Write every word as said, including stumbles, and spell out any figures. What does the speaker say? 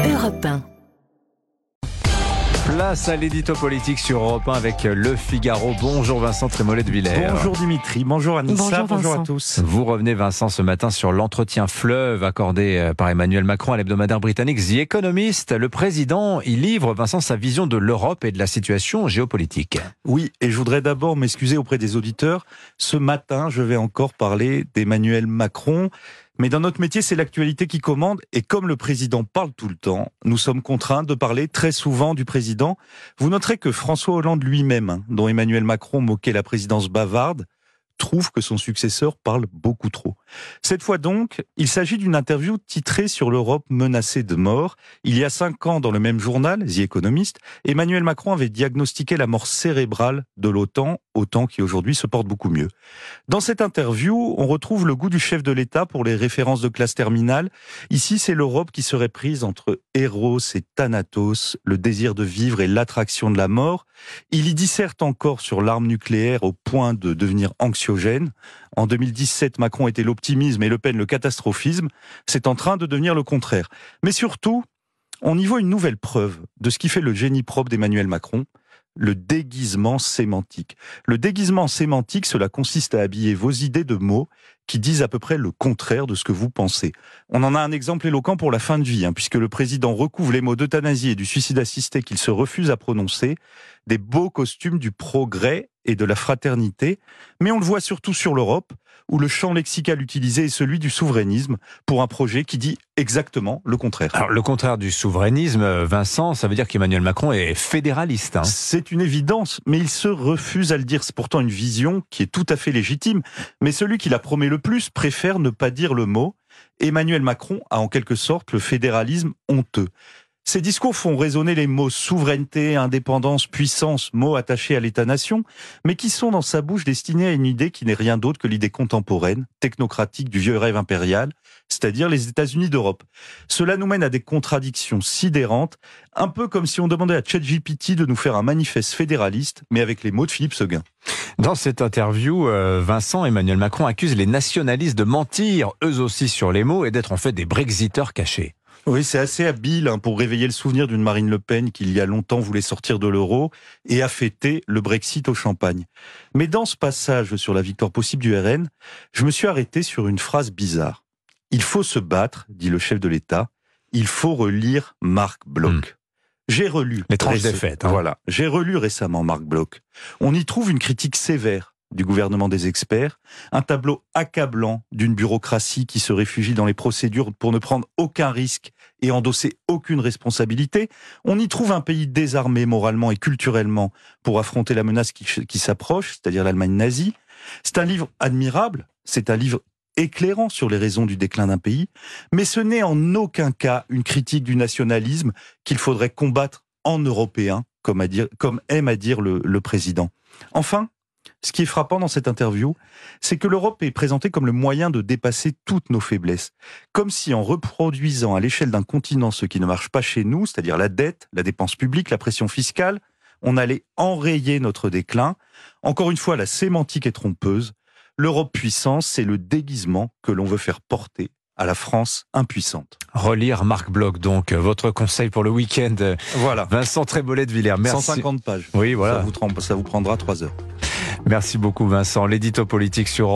Europe un. Place à l'édito politique sur Europe un avec Le Figaro. Bonjour Vincent Trémollet de Villers. Bonjour Dimitri, bonjour Anissa, bonjour, bonjour à tous. Vous revenez Vincent ce matin sur l'entretien fleuve accordé par Emmanuel Macron à l'hebdomadaire britannique The Economist. Le président y livre Vincent sa vision de l'Europe et de la situation géopolitique. Oui, et je voudrais d'abord m'excuser auprès des auditeurs. Ce matin, je vais encore parler d'Emmanuel Macron. Mais dans notre métier, c'est l'actualité qui commande. Et comme le président parle tout le temps, nous sommes contraints de parler très souvent du président. Vous noterez que François Hollande lui-même, dont Emmanuel Macron moquait la présidence bavarde, trouve que son successeur parle beaucoup trop. Cette fois donc, il s'agit d'une interview titrée sur l'Europe menacée de mort. Il y a cinq ans, dans le même journal, The Economist, Emmanuel Macron avait diagnostiqué la mort cérébrale de l'OTAN, OTAN qui aujourd'hui se porte beaucoup mieux. Dans cette interview, on retrouve le goût du chef de l'État pour les références de classe terminale. Ici, c'est l'Europe qui serait prise entre Eros et Thanatos, le désir de vivre et l'attraction de la mort. Il y disserte encore sur l'arme nucléaire au point de devenir anxiogène. En deux mille dix-sept, Macron était l'optimisme et Le Pen le catastrophisme. C'est en train de devenir le contraire. Mais surtout, on y voit une nouvelle preuve de ce qui fait le génie propre d'Emmanuel Macron, le déguisement sémantique. Le déguisement sémantique, cela consiste à habiller vos idées de mots qui disent à peu près le contraire de ce que vous pensez. On en a un exemple éloquent pour la fin de vie, hein, puisque le président recouvre les mots d'euthanasie et du suicide assisté qu'il se refuse à prononcer, des beaux costumes du progrès et de la fraternité, mais on le voit surtout sur l'Europe, où le champ lexical utilisé est celui du souverainisme, pour un projet qui dit exactement le contraire. Alors le contraire du souverainisme, Vincent, ça veut dire qu'Emmanuel Macron est fédéraliste. Hein. C'est une évidence, mais il se refuse à le dire. C'est pourtant une vision qui est tout à fait légitime, mais celui qui la promet le plus préfère ne pas dire le mot. Emmanuel Macron a en quelque sorte le fédéralisme honteux. Ces discours font résonner les mots souveraineté, indépendance, puissance, mots attachés à l'État-nation, mais qui sont dans sa bouche destinés à une idée qui n'est rien d'autre que l'idée contemporaine, technocratique du vieux rêve impérial, c'est-à-dire les États-Unis d'Europe. Cela nous mène à des contradictions sidérantes, un peu comme si on demandait à ChatGPT de nous faire un manifeste fédéraliste, mais avec les mots de Philippe Séguin. Dans cette interview, Vincent, Emmanuel Macron accuse les nationalistes de mentir, eux aussi sur les mots, et d'être en fait des Brexiteurs cachés. Oui, c'est assez habile hein, pour réveiller le souvenir d'une Marine Le Pen qui, il y a longtemps, voulait sortir de l'euro et a fêté le Brexit au champagne. Mais dans ce passage sur la victoire possible du R N, je me suis arrêté sur une phrase bizarre. « Il faut se battre », dit le chef de l'État, « il faut relire Marc Bloch. Mmh. » J'ai relu... L'étrange défaite. Hein. Voilà, j'ai relu récemment Marc Bloch. On y trouve une critique sévère du gouvernement des experts, un tableau accablant d'une bureaucratie qui se réfugie dans les procédures pour ne prendre aucun risque et endosser aucune responsabilité. On y trouve un pays désarmé moralement et culturellement pour affronter la menace qui, qui s'approche, c'est-à-dire l'Allemagne nazie. C'est un livre admirable, c'est un livre éclairant sur les raisons du déclin d'un pays, mais ce n'est en aucun cas une critique du nationalisme qu'il faudrait combattre en européen, comme, à dire, comme aime à dire le, le président. Enfin, ce qui est frappant dans cette interview, c'est que l'Europe est présentée comme le moyen de dépasser toutes nos faiblesses. Comme si en reproduisant à l'échelle d'un continent ce qui ne marche pas chez nous, c'est-à-dire la dette, la dépense publique, la pression fiscale, on allait enrayer notre déclin. Encore une fois, la sémantique est trompeuse. L'Europe puissance, c'est le déguisement que l'on veut faire porter à la France impuissante. Relire Marc Bloch, donc, votre conseil pour le week-end. Voilà. Vincent Trémollet de Villers, merci. cent cinquante pages. Oui, voilà. Ça vous, ça vous prendra trois heures. Merci beaucoup Vincent. L'édito politique sur